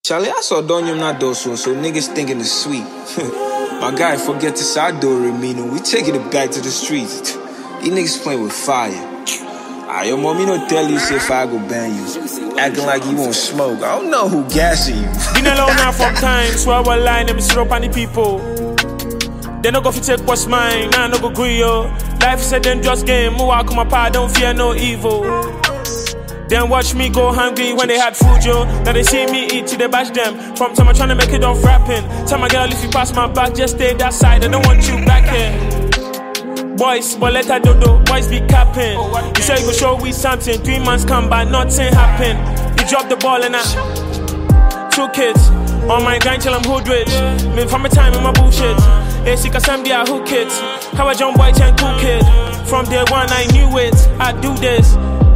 Charlie, I saw Donyum not doso, so niggas thinking it's sweet. My guy, forget the side door Remino. We taking it back to the streets. These niggas playing with fire. Yo, mommy don't tell you if I go ban you. Acting like you won't smoke. I don't know who gassing you. Been alone now from time, so I will line them syrup on the people. They no go fi take what's mine, nah no go agree yo. Life is a dangerous game, move out come apart, don't fear no evil. Then watch me go hungry when they had food, yo. Now they see me eat till they bash them. From time I'm trying to make it off rapping. Tell my girl if you pass my back, just stay that side. I don't want you back here. Boys, but let her do, boys be capping. You say you go show we something, 3 months come by, nothing happen. You drop the ball and I 2 kids. On my grind till I'm hood rich. Me from my time in my bullshit. AC cause I'm there who kids. How a young boy turn cool kid. From day one I knew it. I do this.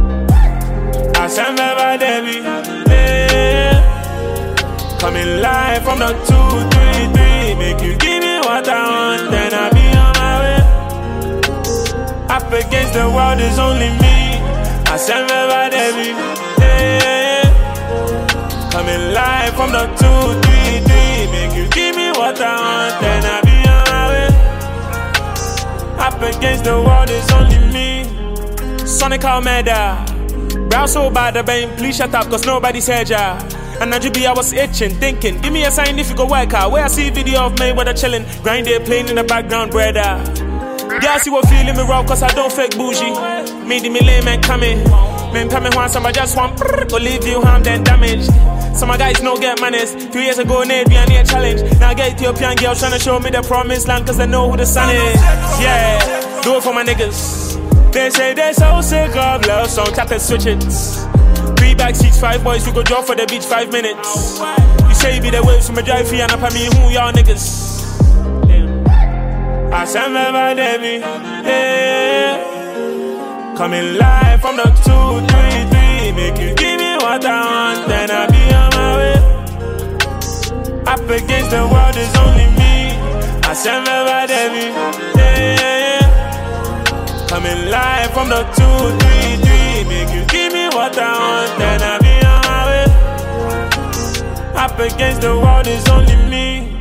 I send my baby. Yeah. Coming live from the 233. Make you give me what I want, then I be on my way. Up against the world is only me. I send my baby. Yeah. Coming live from the 233. Make you give me what I want, then I be on my way. Up against the world is only me. Sonic Almeida. Brow so bad, the bang, please shut up, cause nobody's heard ya. And I was itching, thinking, give me a sign if you go work out. Where I see video of me with a chillin', grind it, playing in the background, brother. Yeah, I see what feeling me raw, cause I don't fake bougie. Made me lame and coming. Man, coming once, I just want go leave you harmed and damaged. Some my guys no get manners. 2 years ago, Nate be a near challenge. Now I get Ethiopian girls trying to show me the promised land, cause they know who the sun is. Yeah, do it for my niggas. They say they so sick of love song, tap and switch it. 3 back seats, 5 boys, we go drop for the beach 5 minutes. You say you be the waves from a drive free and up at me, who y'all niggas? I send my baby, yeah. Coming live from the 233. Make you give me what I want, then I be on my way. Up against the world is only me. I send my baby, yeah. Coming live from the 233. Make you give me what I want, then I be on my way. Up against the world is only me.